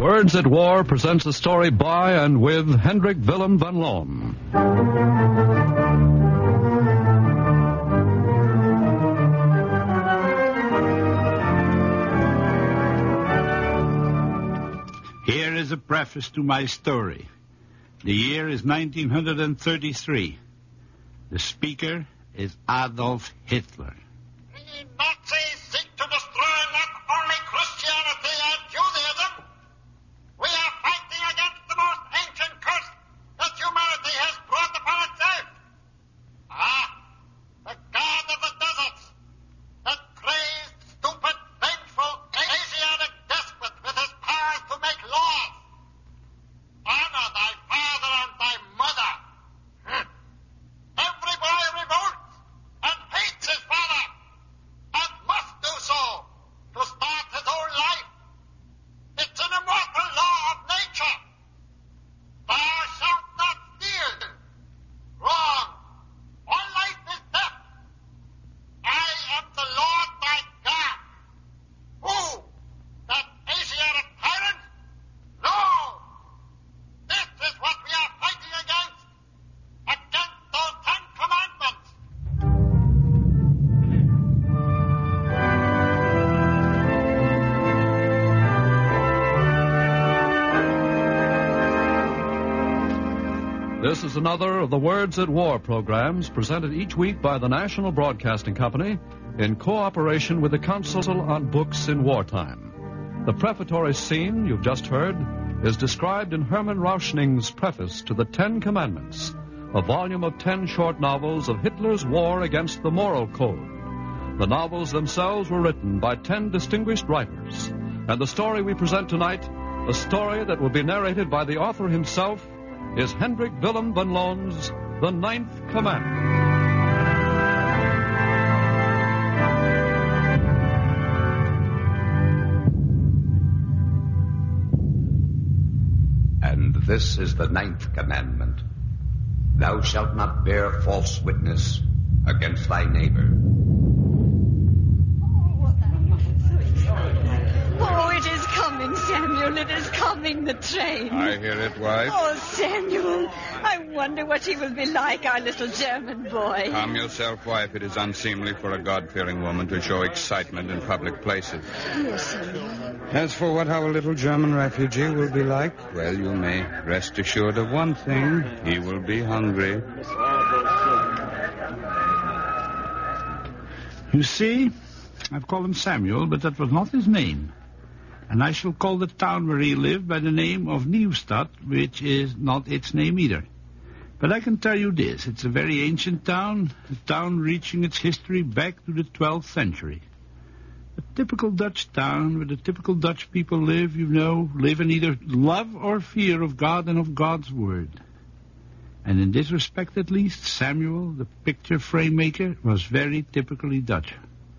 Words at War presents a story by and with Hendrik Willem van Loon. Here is a preface to my story. The year is 1933. The speaker is Adolf Hitler. The Nazis seek to destroy not only Christianity and Judaism. We are fighting against the most ancient curse that humanity has brought upon itself. The god of the deserts, that crazed, stupid, vengeful, Asiatic despot with his powers to make laws. Honor thy father and thy mother. Every boy revolts and hates his father, and must do so to start his own life. It's an immortal law of nature. Thou shalt not steal. Wrong. All life is death. I am the Lord thy God. Who? That Asiatic tyrant? No. This is what we are fighting against. Against those 10 commandments. This is another of the Words at War programs presented each week by the National Broadcasting Company in cooperation with the Council on Books in Wartime. The prefatory scene you've just heard is described in Hermann Rauschning's preface to the 10 Commandments, a volume of 10 short novels of Hitler's war against the moral code. The novels themselves were written by 10 distinguished writers, and the story we present tonight, a story that will be narrated by the author himself, is Hendrik Willem van Loon's The Ninth Commandment. And this is the 9th commandment. Thou shalt not bear false witness against thy neighbor. Oh, it is coming, Samuel. It is coming, the train. I hear it, wife. Oh, Samuel, I wonder what he will be like, our little German boy. Calm yourself, wife. It is unseemly for a God-fearing woman to show excitement in public places. Yes, Samuel. As for what our little German refugee will be like, well, you may rest assured of one thing. He will be hungry. You see, I've called him Samuel, but that was not his name. And I shall call the town where he lived by the name of Nieuwstad, which is not its name either. But I can tell you this, it's a very ancient town, a town reaching its history back to the 12th century. A typical Dutch town where the typical Dutch people live, live in either love or fear of God and of God's word. And in this respect at least, Samuel, the picture frame maker, was very typically Dutch.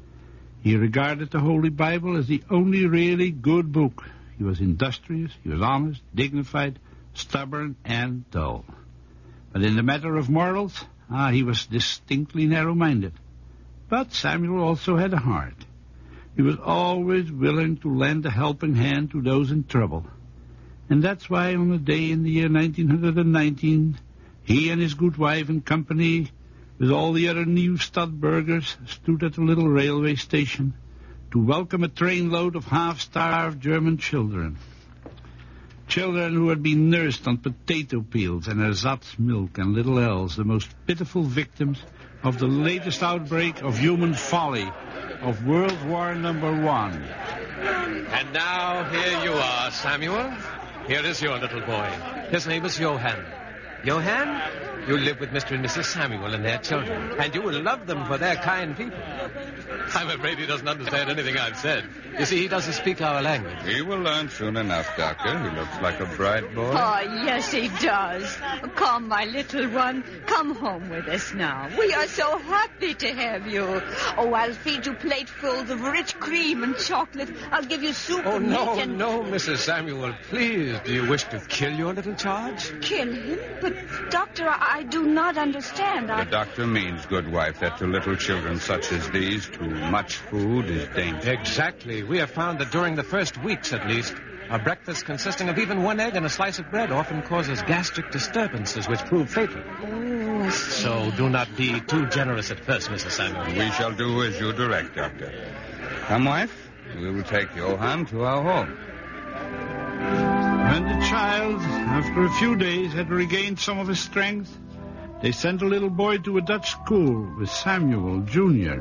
He regarded the Holy Bible as the only really good book. He was industrious, he was honest, dignified, stubborn, and dull. But in the matter of morals, he was distinctly narrow-minded. But Samuel also had a heart. He was always willing to lend a helping hand to those in trouble. And that's why on a day in the year 1919, he and his good wife and company, with all the other Nieuwstad burghers, stood at a little railway station to welcome a trainload of half-starved German children. Children who had been nursed on potato peels and ersatz milk and little else, the most pitiful victims of the latest outbreak of human folly of World War I. And now here you are, Samuel. Here is your little boy. His name is Johann. Johann, you live with Mr. and Mrs. Samuel and their children, and you will love them for their kind people. I'm afraid he doesn't understand anything I've said. You see, he doesn't speak our language. He will learn soon enough, Doctor. He looks like a bright boy. Oh, yes, he does. Come, my little one. Come home with us now. We are so happy to have you. Oh, I'll feed you platefuls of rich cream and chocolate. I'll give you soup Oh, and no, meat and... no, Mrs. Samuel, please. Do you wish to kill your little charge? Kill him? But, Doctor, I do not understand. The doctor means, good wife, that to little children such as these, too much food is dangerous. Exactly. We have found that during the first weeks, at least, A breakfast consisting of even one egg and a slice of bread often causes gastric disturbances which prove fatal. Oh, I see. So do not be too generous at first, Mrs. Samuel. We shall do as you direct, Doctor. Come, wife. We will take Johann to our home. When the child, after a few days, had regained some of his strength, they sent the little boy to a Dutch school with Samuel, Jr.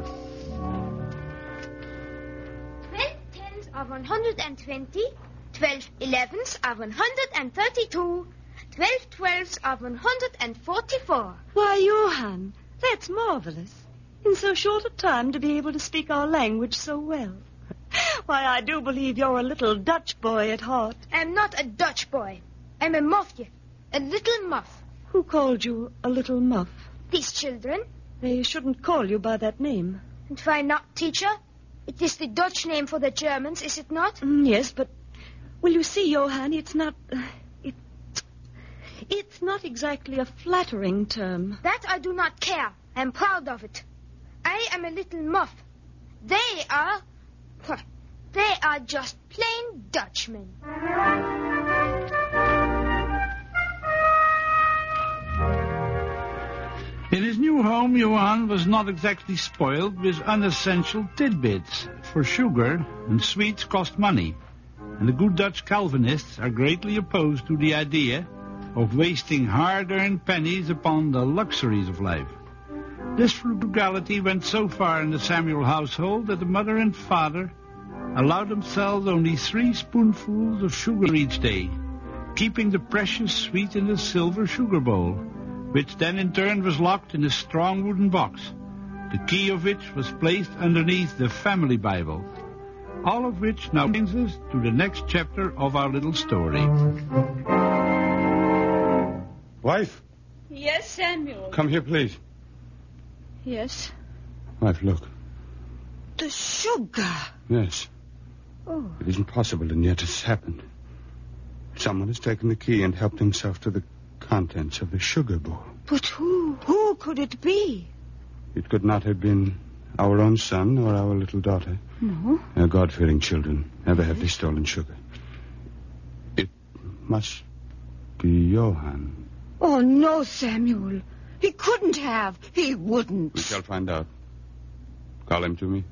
12 tens are 120, 12 elevens are 132, 12 twelves are 144. Why, Johann, that's marvelous. In so short a time to be able to speak our language so well. Why, I do believe you're a little Dutch boy at heart. I'm not a Dutch boy. I'm a muffje, a little muff. Who called you a little muff? These children. They shouldn't call you by that name. And why not, teacher? It is the Dutch name for the Germans, is it not? Yes, but... Well, you see, Johann, it's not... It's not exactly a flattering term. That I do not care. I'm proud of it. I am a little muff. They are just plain Dutchmen. In his new home, Johann was not exactly spoiled with unessential tidbits, for sugar and sweets cost money, and the good Dutch Calvinists are greatly opposed to the idea of wasting hard-earned pennies upon the luxuries of life. This frugality went so far in the Samuel household that the mother and father allowed themselves only 3 spoonfuls of sugar each day, keeping the precious sweet in a silver sugar bowl, which then in turn was locked in a strong wooden box, the key of which was placed underneath the family Bible. All of which now brings us to the next chapter of our little story. Wife, Yes, Samuel. come here, please. Yes. Wife, look. The sugar. Yes. Oh. It isn't possible, and yet it's happened. Someone has taken the key and helped himself to the contents of the sugar bowl. But who? Who could it be? It could not have been our own son or our little daughter. No. Our God-fearing children. Never have they stolen sugar. It must be Johann. Oh, no, Samuel. He couldn't have. He wouldn't. We shall find out. Call him to me.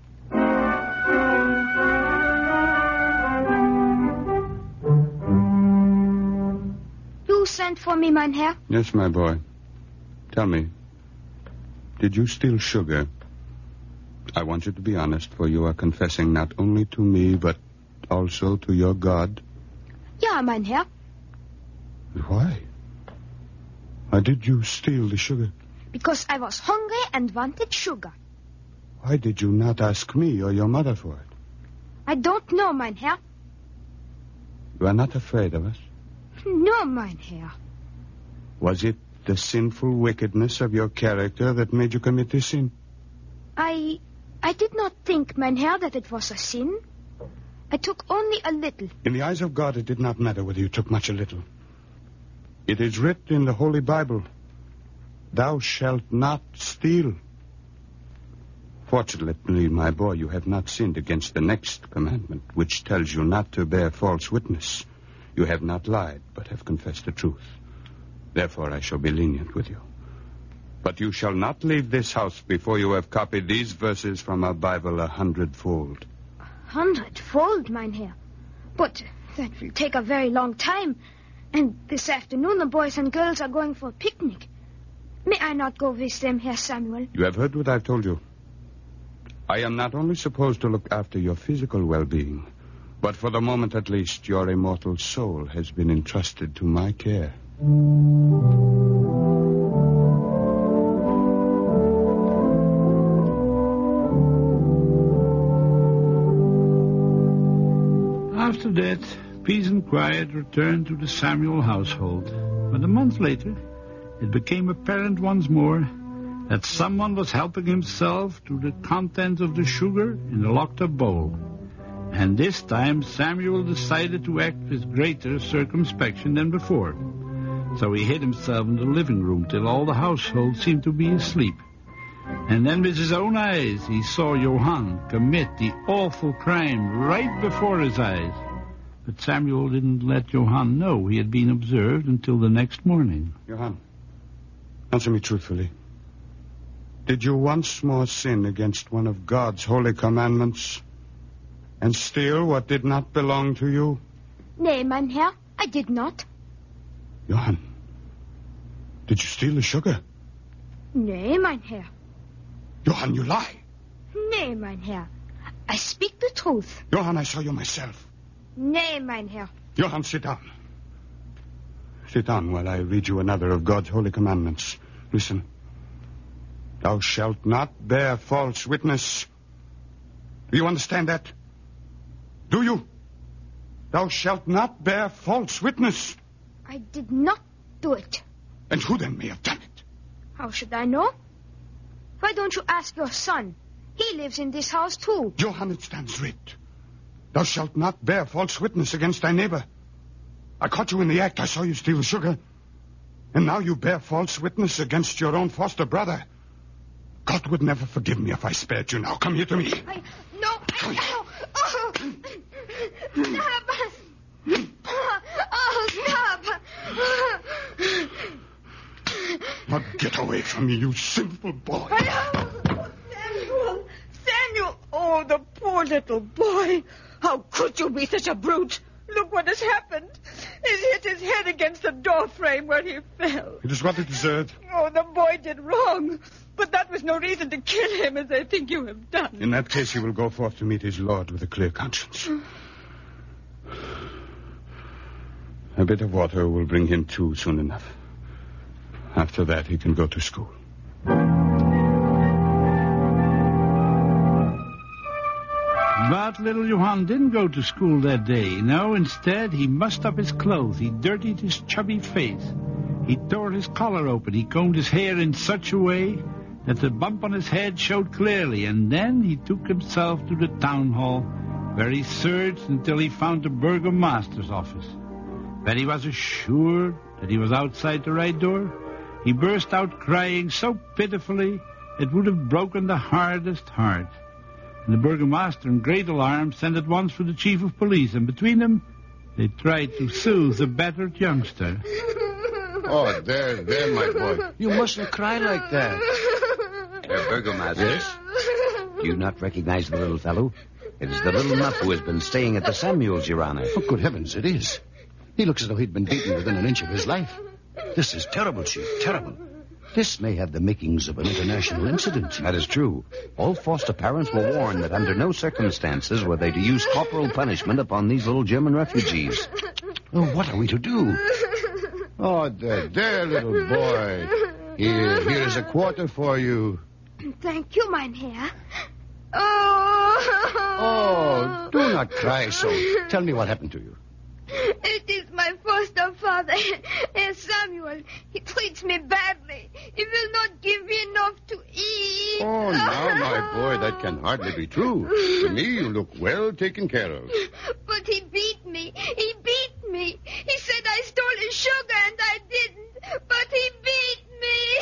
You sent for me, mein Herr? Yes, my boy. Tell me, did you steal sugar? I want you to be honest, for you are confessing not only to me, but also to your God. Ja, mein Herr. Why? Why did you steal the sugar? Because I was hungry and wanted sugar. Why did you not ask me or your mother for it? I don't know, mein Herr. You are not afraid of us? No, mein Herr. Was it the sinful wickedness of your character that made you commit this sin? I did not think, mein Herr, that it was a sin. I took only a little. In the eyes of God, it did not matter whether you took much or little. It is written in the Holy Bible, "Thou shalt not steal." Fortunately, my boy, you have not sinned against the next commandment, which tells you not to bear false witness. You have not lied, but have confessed the truth. Therefore, I shall be lenient with you. But you shall not leave this house before you have copied these verses from our Bible 100-fold. 100-fold, mein Herr. But that will take a very long time. And this afternoon the boys and girls are going for a picnic. May I not go with them, Herr Samuel? You have heard what I've told you. I am not only supposed to look after your physical well-being, but for the moment at least, your immortal soul has been entrusted to my care. After that, peace and quiet returned to the Samuel household. But a month later, it became apparent once more that someone was helping himself to the contents of the sugar in the locked-up bowl. And this time, Samuel decided to act with greater circumspection than before. So he hid himself in the living room till all the household seemed to be asleep. And then with his own eyes, he saw Johann commit the awful crime right before his eyes. But Samuel didn't let Johann know he had been observed until the next morning. Johann, answer me truthfully. Did you once more sin against one of God's holy commandments and steal what did not belong to you? Nay, mein Herr, I did not. Johann, did you steal the sugar? Nay, mein Herr. Johann, you lie. Nay, mein Herr. I speak the truth. Johann, I saw you myself. Nay, mein Herr. Johann, sit down. Sit down while I read you another of God's holy commandments. Listen. Thou shalt not bear false witness. Do you understand that? Do you? Thou shalt not bear false witness. I did not do it. And who then may have done it? How should I know? Why don't you ask your son? He lives in this house too. Johann, it stands writ. Thou shalt not bear false witness against thy neighbor. I caught you in the act. I saw you steal the sugar. And now you bear false witness against your own foster brother. God would never forgive me if I spared you now. Come here to me. No. Oh, stop. Oh, stop. Now get away from me, you sinful boy. Samuel! Oh, the poor little boy. How could you be such a brute? Look what has happened. He hit his head against the door frame where he fell. It is what it deserved. Oh, the boy did wrong. But that was no reason to kill him as I think you have done. In that case, he will go forth to meet his Lord with a clear conscience. A bit of water will bring him to soon enough. After that, he can go to school. But little Johann didn't go to school that day. No, instead, he mussed up his clothes. He dirtied his chubby face. He tore his collar open. He combed his hair in such a way that the bump on his head showed clearly. And then he took himself to the town hall, where he searched until he found the burgomaster's office. When he was assured that he was outside the right door, he burst out crying so pitifully it would have broken the hardest heart. And the burgomaster, in great alarm, sent at once for the chief of police, and between them, they tried to soothe the battered youngster. Oh, there, my boy. You mustn't cry like that. Herr Burgomaster. Yes? Do you not recognize the little fellow? It is the little muff who has been staying at the Samuels, Your Honor. Oh, good heavens, it is. He looks as though he'd been beaten within an inch of his life. This is terrible, Chief, terrible. This may have the makings of an international incident. That is true. All foster parents were warned that under no circumstances were they to use corporal punishment upon these little German refugees. Oh, what are we to do? Oh, there, little boy. Here is a quarter for you. Thank you, mein Herr. Oh, do not cry so. Tell me what happened to you. It is my foster father, Herr Samuel. He treats me badly. He will not give me enough to eat. Oh, now, my boy, that can hardly be true. To me, you look well taken care of. But he beat me. He beat me. He said I stole his sugar and I didn't. But he beat me.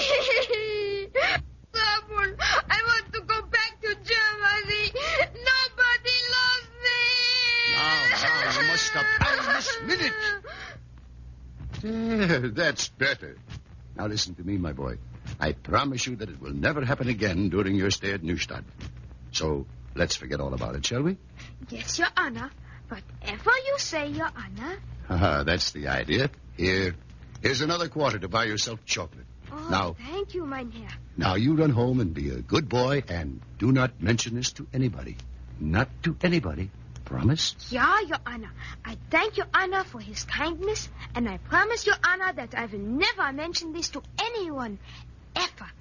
Samuel, I want to go back to Germany. Nobody loves me. Now, you must stop crying this minute. There, that's better. Now listen to me, my boy. I promise you that it will never happen again during your stay at Neustadt. So, let's forget all about it, shall we? Yes, Your Honor. Whatever you say, Your Honor. That's the idea. Here's another quarter to buy yourself chocolate. Oh, now, thank you, mein Herr. Now, you run home and be a good boy and do not mention this to anybody. Not to anybody. Promise? Yeah, Your Honor. I thank Your Honor for his kindness, and I promise Your Honor that I will never mention this to anyone, ever.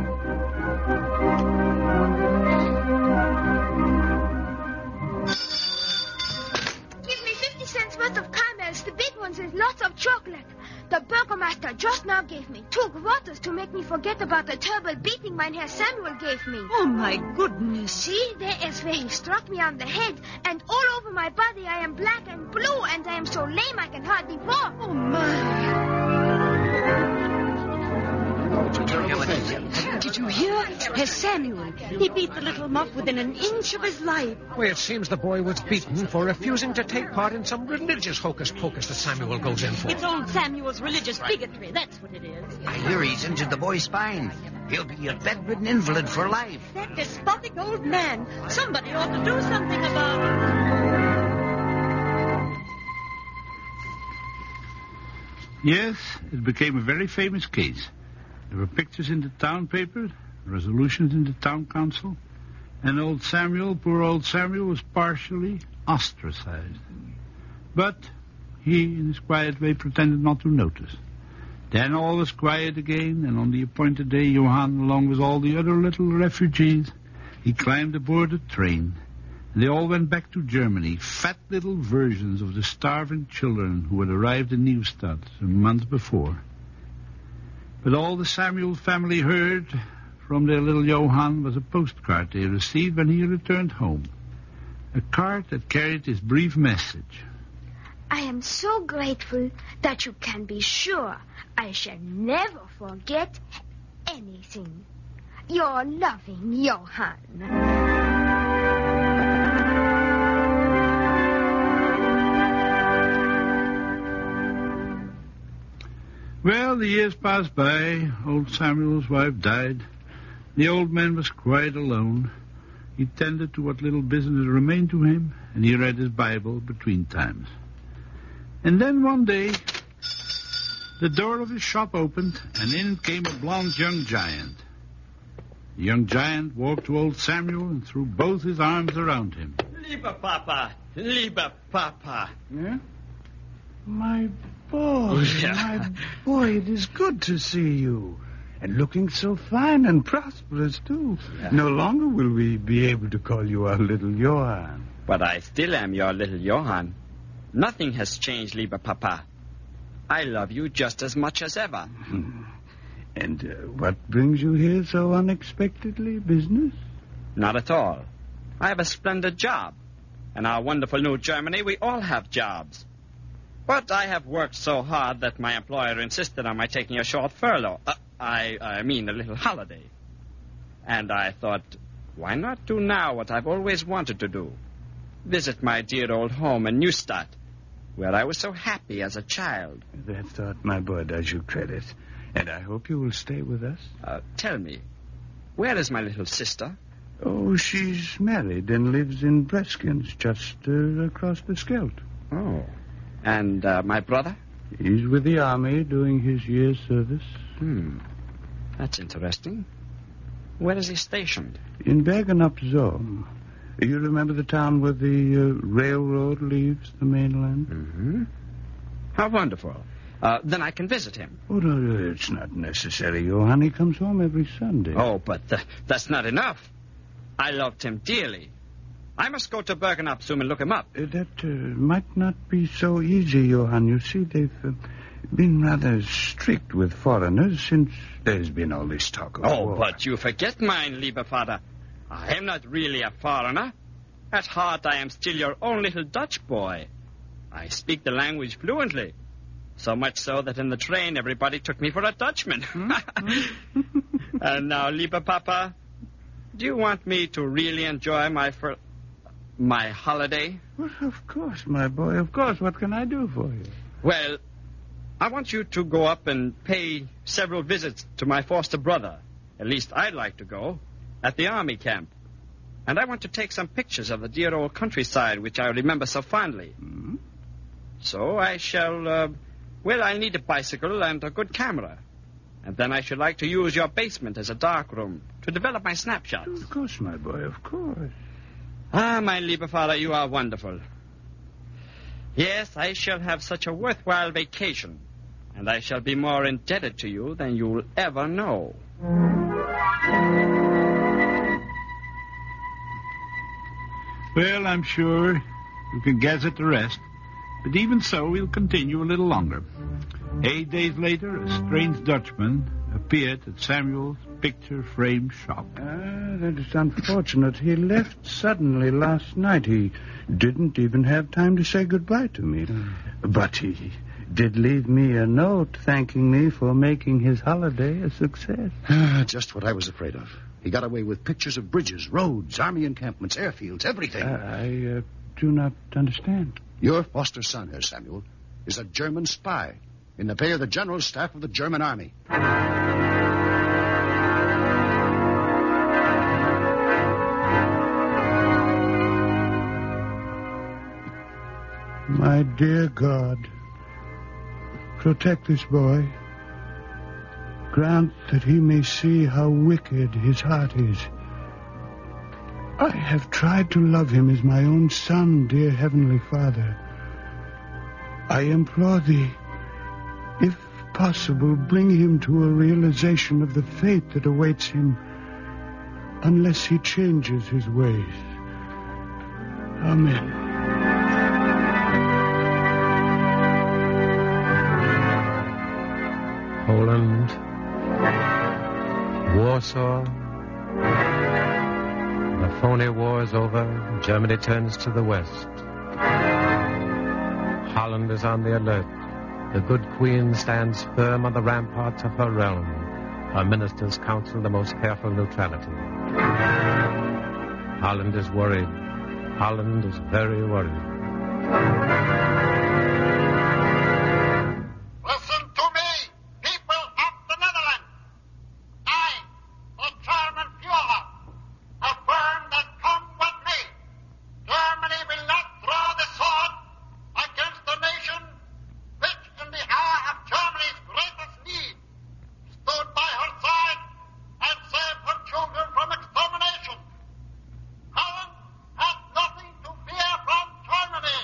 Give me 50 cents worth of caramels, the big ones with lots of chocolate. The burgomaster just now gave me 2 quarters to make me forget about the terrible beating mein Herr Samuel gave me. Oh, my goodness. See, there is where he struck me on the head, and all over my body I am black and blue, and I am so lame I can hardly walk. Oh, my. It's a terrible thing. Did you hear? Herr Samuel. He beat the little muff within an inch of his life. Well, it seems the boy was beaten for refusing to take part in some religious hocus-pocus that Samuel goes in for. It's old Samuel's religious bigotry. That's what it is. I hear he's injured the boy's spine. He'll be a bedridden invalid for life. That despotic old man. Somebody ought to do something about it. Yes, it became a very famous case. There were pictures in the town paper, resolutions in the town council, and poor old Samuel, was partially ostracized. But he, in his quiet way, pretended not to notice. Then all was quiet again, and on the appointed day, Johann, along with all the other little refugees, he climbed aboard a train. And they all went back to Germany, fat little versions of the starving children who had arrived in Neustadt a month before. But all the Samuel family heard from their little Johann was a postcard they received when he returned home. A card that carried his brief message. I am so grateful that you can be sure I shall never forget anything. Your loving Johann. Well, the years passed by. Old Samuel's wife died. The old man was quite alone. He tended to what little business remained to him, and he read his Bible between times. And then one day, the door of his shop opened, and in came a blond young giant. The young giant walked to old Samuel and threw both his arms around him. Lieber Papa, lieber Papa. Yeah? My boy, my boy, it is good to see you. And looking so fine and prosperous, too. Yeah. No longer will we be able to call you our little Johann. But I still am your little Johann. Nothing has changed, lieber Papa. I love you just as much as ever. And what brings you here so unexpectedly? Business? Not at all. I have a splendid job. In our wonderful New Germany, we all have jobs. But I have worked so hard that my employer insisted on my taking a short furlough. I mean a little holiday. And I thought, why not do now what I've always wanted to do? Visit my dear old home in Neustadt, where I was so happy as a child. That thought, my boy, does you credit. And I hope you will stay with us. Tell me, where is my little sister? Oh, she's married and lives in Breskins, just across the Scheldt. Oh. And my brother? He's with the army doing his year's service. That's interesting. Where is he stationed? In Bergen op Zoom. You remember the town where the railroad leaves the mainland? Mm-hmm. How wonderful. Then I can visit him. Oh, no, it's not necessary, Johann. He comes home every Sunday. Oh, but that's not enough. I loved him dearly. I must go to Bergen op Zoom and look him up. That might not be so easy, Johann. You see, they've been rather strict with foreigners since there's been all this talk of war. But you forget mine, lieber Vater. I am not really a foreigner. At heart, I am still your own little Dutch boy. I speak the language fluently. So much so that in the train, everybody took me for a Dutchman. And now, lieber Papa, do you want me to really enjoy my holiday? Well, of course, my boy, of course. What can I do for you? Well, I want you to go up and pay several visits to my foster brother. At least I'd like to go. At the army camp. And I want to take some pictures of the dear old countryside, which I remember so fondly. Mm-hmm. So I shall, I'll need a bicycle and a good camera. And then I should like to use your basement as a dark room to develop my snapshots. Of course, my boy, of course. Ah, my lieber Vater, you are wonderful. Yes, I shall have such a worthwhile vacation, and I shall be more indebted to you than you'll ever know. Well, I'm sure you can guess at the rest. But even so, we'll continue a little longer. 8 days later, a strange Dutchman appeared at Samuel's picture frame shop. That is unfortunate. He left suddenly last night. He didn't even have time to say goodbye to me. But he did leave me a note thanking me for making his holiday a success. Just what I was afraid of. He got away with pictures of bridges, roads, army encampments, airfields, everything. I do not understand. Your foster son, Herr Samuel, is a German spy in the pay of the General Staff of the German Army. My dear God, protect this boy. Grant that he may see how wicked his heart is. I have tried to love him as my own son, dear Heavenly Father. I implore thee, if possible, bring him to a realization of the fate that awaits him, unless he changes his ways. Amen. Poland, Warsaw. The phony war is over. Germany turns to the west. Holland is on the alert. The good queen stands firm on the ramparts of her realm. Her ministers counsel the most careful neutrality. Holland is worried. Holland is very worried. Listen to me, people of the Netherlands. I, the German Führer, affirm that come with me. Germany will not draw the sword against a nation which, in the hour of Germany's greatest need, stood by her side and saved her children from extermination. Holland has nothing to fear from Germany.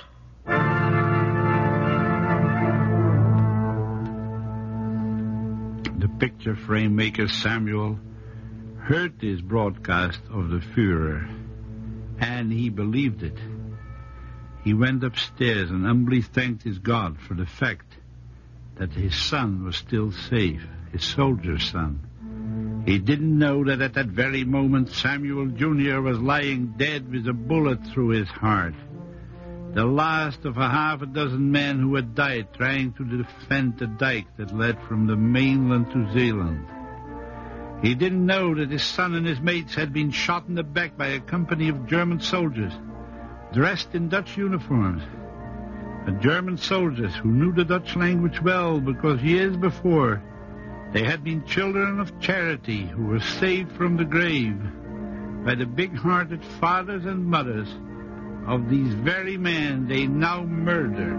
The picture frame maker Samuel heard this broadcast of the Führer, and he believed it. He went upstairs and humbly thanked his God for the fact that his son was still safe, his soldier son. He didn't know that at that very moment Samuel Jr. was lying dead with a bullet through his heart. The last of a half a dozen men who had died trying to defend the dike that led from the mainland to Zeeland. He didn't know that his son and his mates had been shot in the back by a company of German soldiers, dressed in Dutch uniforms. German soldiers who knew the Dutch language well because years before they had been children of charity who were saved from the grave by the big-hearted fathers and mothers of these very men they now murdered.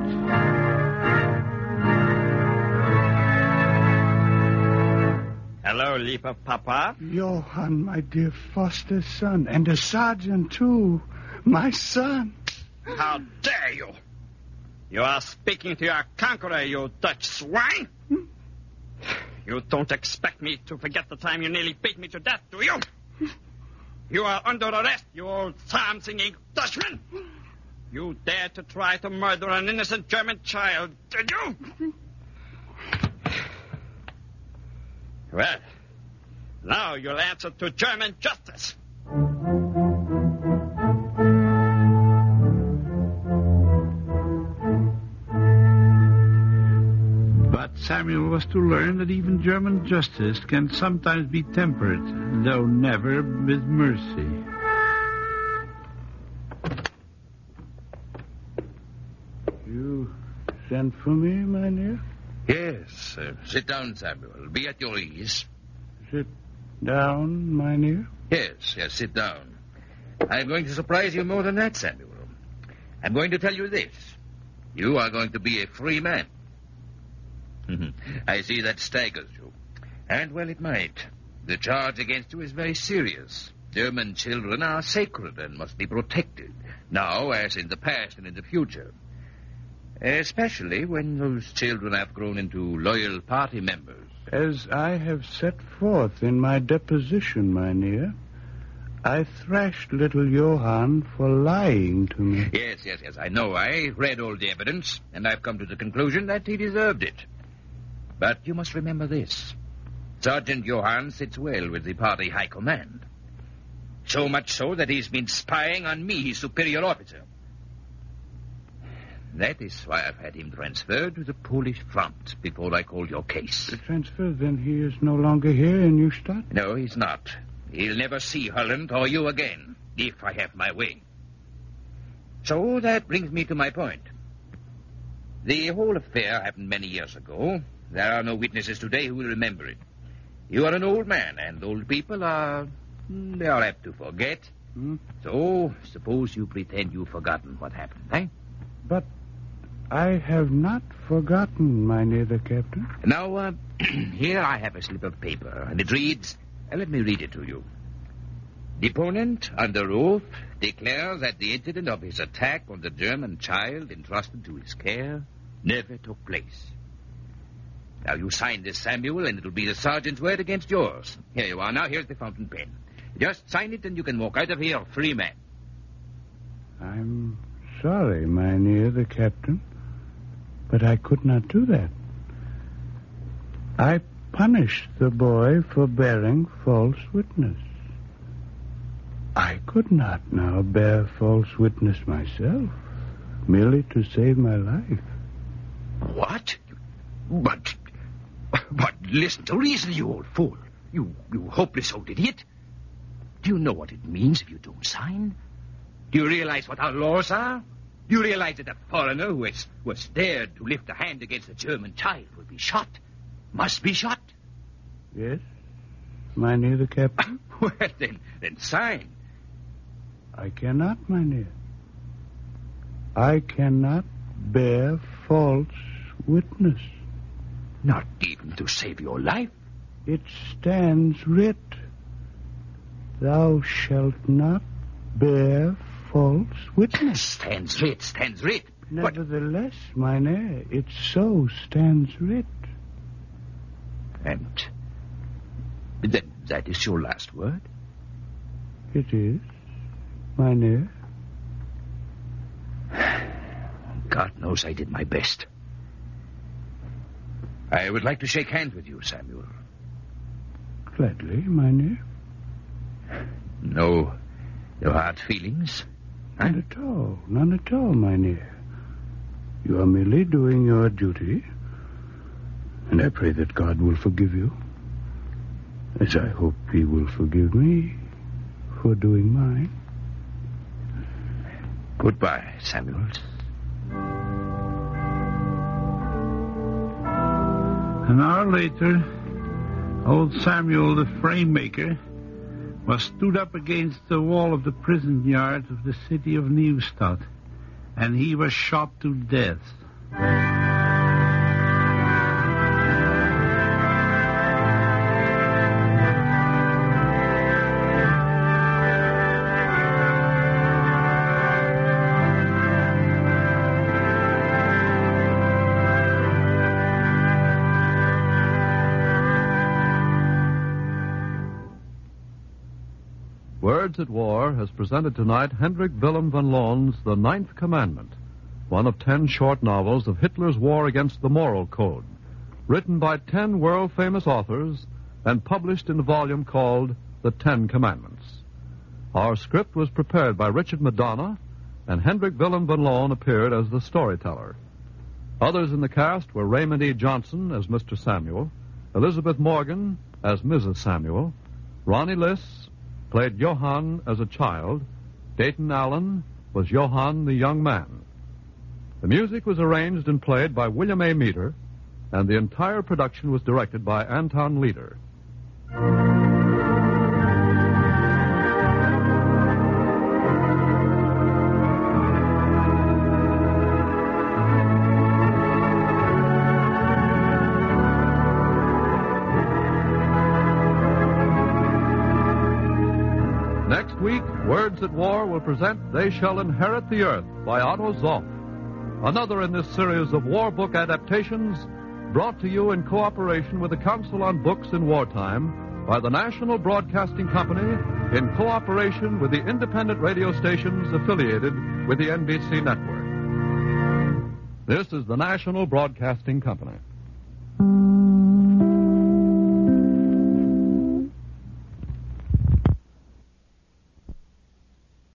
Hello, lieber Papa. Johann, my dear foster son, and the sergeant, too. My son. How dare you? You are speaking to your conqueror, you Dutch swine. You don't expect me to forget the time you nearly beat me to death, do you? You are under arrest, you old psalm-singing Dutchman. You dared to try to murder an innocent German child, did you? Well, now you'll answer to German justice. But Samuel was to learn that even German justice can sometimes be tempered, though never with mercy. You sent for me, mynheer? Yes. Sit down, Samuel. Be at your ease. Sit down, mynheer? Yes, sit down. I'm going to surprise you more than that, Samuel. I'm going to tell you this. You are going to be a free man. I see that staggers you. And, well, it might. The charge against you is very serious. German children are sacred and must be protected, now as in the past and in the future. Especially when those children have grown into loyal party members. As I have set forth in my deposition, mynheer, I thrashed little Johann for lying to me. Yes, I know. I read all the evidence, and I've come to the conclusion that he deserved it. But you must remember this. Sergeant Johann sits well with the party high command. So much so that he's been spying on me, his superior officer. That is why I've had him transferred to the Polish front before I called your case. The transfer, then he is no longer here in Neustadt? No, he's not. He'll never see Holland or you again, if I have my way. So that brings me to my point. The whole affair happened many years ago. There are no witnesses today who will remember it. You are an old man, and old people are apt to forget. So, suppose you pretend you've forgotten what happened, eh? But I have not forgotten, Mynheer the Captain. Now, here I have a slip of paper, and it reads... let me read it to you. Deponent, under oath, declares that the incident of his attack on the German child entrusted to his care never took place. Now, you sign this, Samuel, and it'll be the sergeant's word against yours. Here you are. Now, here's the fountain pen. Just sign it, and you can walk out of here free man. I'm sorry, Mynheer the Captain, but I could not do that. I punished the boy for bearing false witness. I could not now bear false witness myself, merely to save my life. What? But listen to reason, you old fool. You hopeless old idiot. Do you know what it means if you don't sign? Do you realize what our laws are? Do you realize that a foreigner who was dared to lift a hand against a German child will be shot? Must be shot? Yes, Mynheer the Captain. Well, then sign. I cannot, Mynheer. I cannot bear false witness. Not even to save your life? It stands writ. Thou shalt not bear false witness. Stands writ. Nevertheless, Mynheer, it so stands writ. And then that is your last word? It is, Mynheer. God knows I did my best. I would like to shake hands with you, Samuel. Gladly, Mynheer. No hard feelings? Huh? None at all, Mynheer. You are merely doing your duty, and I pray that God will forgive you, as I hope he will forgive me for doing mine. Goodbye, Samuel. An hour later, old Samuel, the frame maker, was stood up against the wall of the prison yard of the city of Neustadt, and he was shot to death. Words at War has presented tonight Hendrik Willem van Loon's The Ninth Commandment, one of 10 short novels of Hitler's war against the moral code, written by 10 world-famous authors and published in a volume called The 10 Commandments. Our script was prepared by Richard Madonna, and Hendrik Willem van Loon appeared as the storyteller. Others in the cast were Raymond E. Johnson as Mr. Samuel, Elizabeth Morgan as Mrs. Samuel, Ronnie Liss played Johann as a child. Dayton Allen was Johann the young man. The music was arranged and played by William A. Meader, and the entire production was directed by Anton Leader. Next week, Words at War will present They Shall Inherit the Earth by Otto Zoff, another in this series of war book adaptations brought to you in cooperation with the Council on Books in Wartime by the National Broadcasting Company in cooperation with the independent radio stations affiliated with the NBC network. This is the National Broadcasting Company.